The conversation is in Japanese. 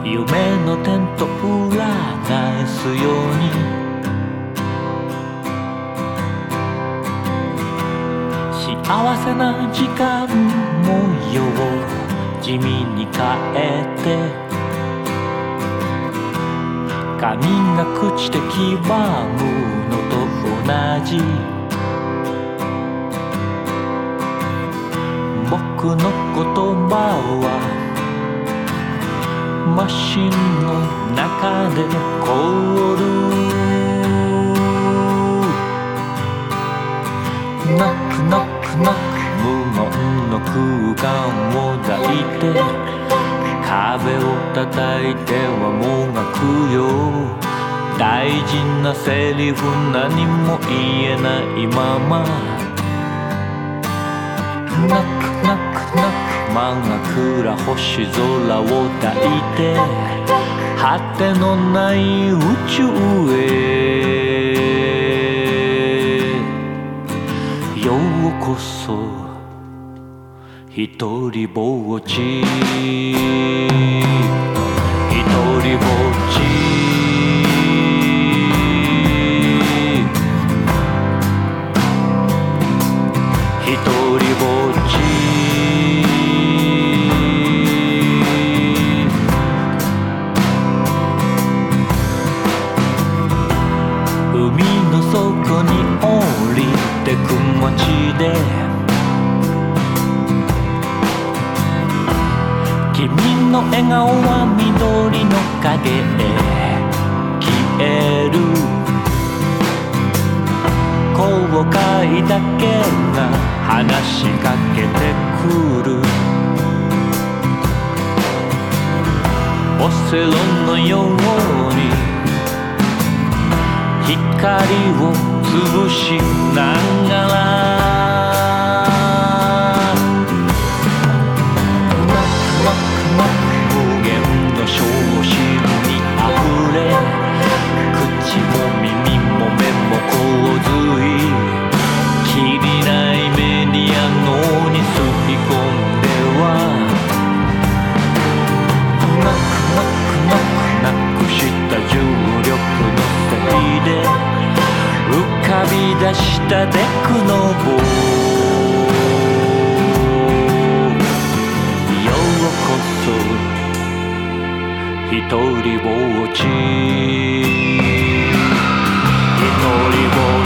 夢の点と裏返すように幸せな時間模様を地味に変えて髪が朽ちて黄ばむのと同じ僕の言葉はマシンの中で凍るノックノックノック無言の空間を抱いて壁を叩いてはもがくよ大事なセリフ何も言えないままノックノックノック真っ暗星空を抱いて果てのない宇宙へようこそ一人ぼっち一人ぼっち一人ぼっち海の底に降りてく街で君の笑顔は緑の影へ消える後悔だけが話しかけてくるオセロのように光を潰しながら無限の小心にあふれ口も耳も目も洪水きりないメディア脳に吸い込んではノックノックノックなくした重力のせいで浮かび出したデクノボようこそ一人ぼっち一人ぼっち